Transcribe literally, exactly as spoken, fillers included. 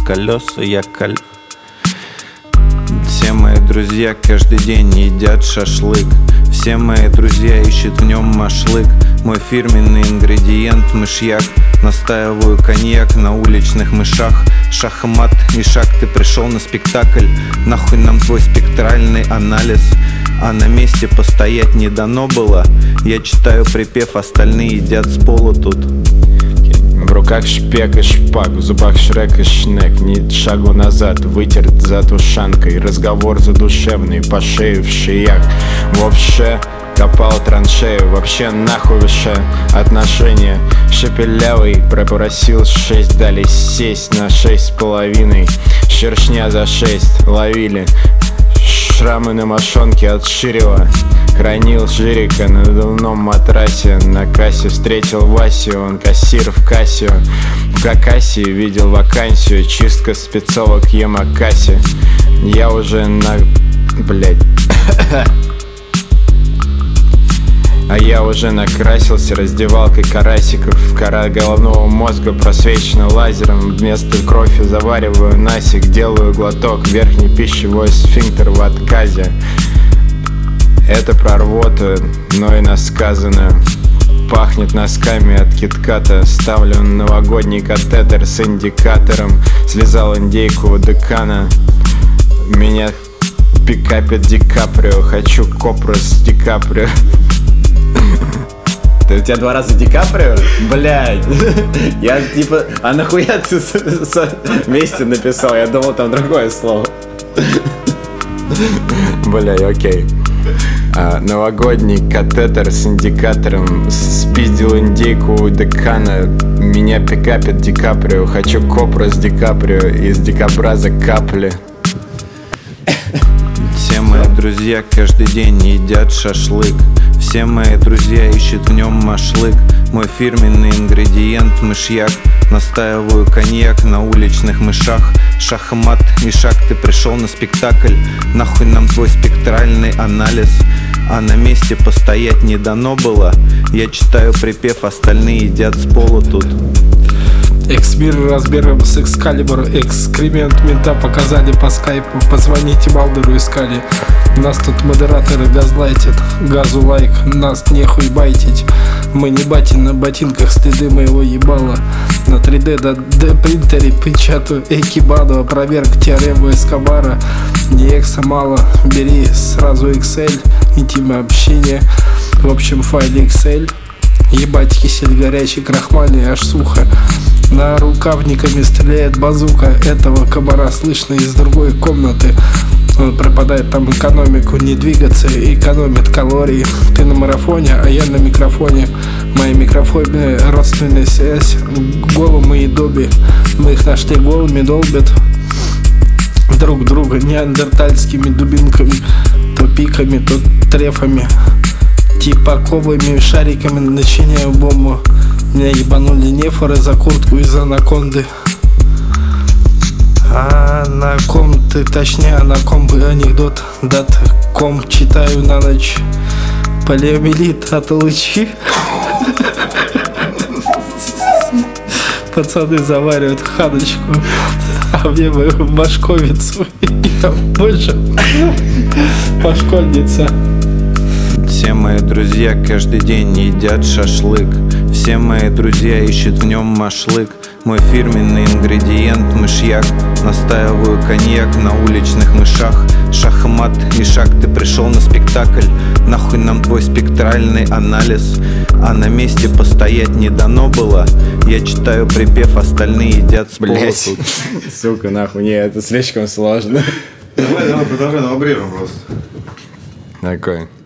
колеса я коль. Все мои друзья каждый день едят шашлык. Все мои друзья ищут в нем машлык. Мой фирменный ингредиент мышьяк. Настаиваю коньяк на уличных мышах. Шахмат и шаг, ты пришел на спектакль. Нахуй нам твой спектральный анализ. А на месте постоять не дано было. Я читаю припев, остальные едят с пола тут. В руках шпек и шпак, в зубах Шрек и Шнек. Ни шагу назад, вытерт зад ушанкой. Разговор задушевный, по шее в шиях. Вообще копал траншею, вообще нахуй выше отношения. Шепелявый попросил шесть, дали сесть на шесть с половиной. Шершня за шесть ловили. Шрамы на мошонке от Ширева. Хранил жирика на надувном матрасе. На кассе встретил Васю, он кассир в Кассио. В Какассии видел вакансию. Чистка спецовок Ямакаси. Я уже на... блять. А я уже накрасился раздевалкой карасиков. Кора головного мозга просвечена лазером. Вместо кофе завариваю насик. Делаю глоток, верхний пищевой сфинктер в отказе. Это про рвоту, но и насказано. Пахнет носками от китката. Ставлю новогодний катетер с индикатором. Слезал индейку у декана. Меня пикапит Ди Каприо. Хочу копру с Ди Каприо. Ты, у тебя два раза Ди Каприо? Блядь. Я типа, а нахуя ты с, с, вместе написал? Я думал, там другое слово. Блядь, окей. А, новогодний катетер с индикатором. Спиздил индейку у декана. Меня пикапит Ди Каприо. Хочу копру с Ди Каприо. Из дикобраза капли. Все мои друзья каждый день едят шашлык. Все мои друзья ищут в нем машлык. Мой фирменный ингредиент мышьяк. Настаиваю коньяк на уличных мышах. Шахмат и шаг, ты пришел на спектакль. Нахуй нам твой спектральный анализ. А на месте постоять не дано было. Я читаю припев, остальные едят с пола тут. Экс-мир размером с экскалибур. Экскремент мента показали по скайпу. Позвоните Балдеру, искали. Нас тут модераторы газлайтят. Газу лайк, нас нехуй байтить. Мы не бати на ботинках, следы моего ебала. На три дэ да дэ принтере печатаю экибаду. Опроверг теорему Эскобара. Не экса мало, бери сразу икс эль. Интимное общение. В общем, файле икс эль. Ебать, кисель горячий, крахмальный, аж сухо. На рукавниками стреляет базука. Этого комара слышно из другой комнаты. Он пропадает там экономику. Не двигаться, экономит калории. Ты на марафоне, а я на микрофоне. Моя микрофонная родственная связь. Голым и доби. Мы их нашли голыми, долбят друг друга неандертальскими дубинками. То пиками, то трефами. Типа ковыми шариками начиняю бомбу. Меня ебанули нефоры за куртку из анаконды. А на ком ты, точнее, на ком бы анекдот дат ком читаю на ночь. Полиомиелит от лучи. Пацаны заваривают ханочку, а мне мою башковицу. Я больше пошкольница. Все мои друзья каждый день едят шашлык. Все мои друзья ищут в нем машлык. Мой фирменный ингредиент мышьяк. Настаиваю коньяк на уличных мышах. Шахмат и шаг, ты пришел на спектакль. Нахуй нам твой спектральный анализ. А на месте постоять не дано было. Я читаю припев, остальные едят с пола тут. Сука, нахуй, не, это слишком сложно. Давай, давай, продолжай, новобрежем просто. Такой.